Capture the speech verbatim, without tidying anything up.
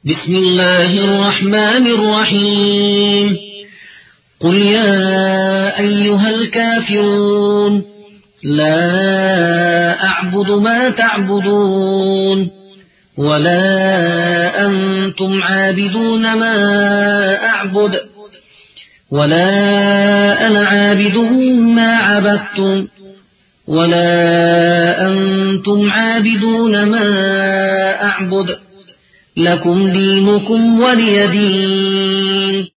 बिस्मिल्लाहिर रहमानिर रहीम। कुल या अय्युहल काफिरून ला अअबुदु मा तअबुदून वला अंतुम आबिदून मा अअबुद वला अना आबिदुम मा अबदतुम वला अंतुम आबिदून मा अअबुद लकुम दीनुकुम वलिय दीन।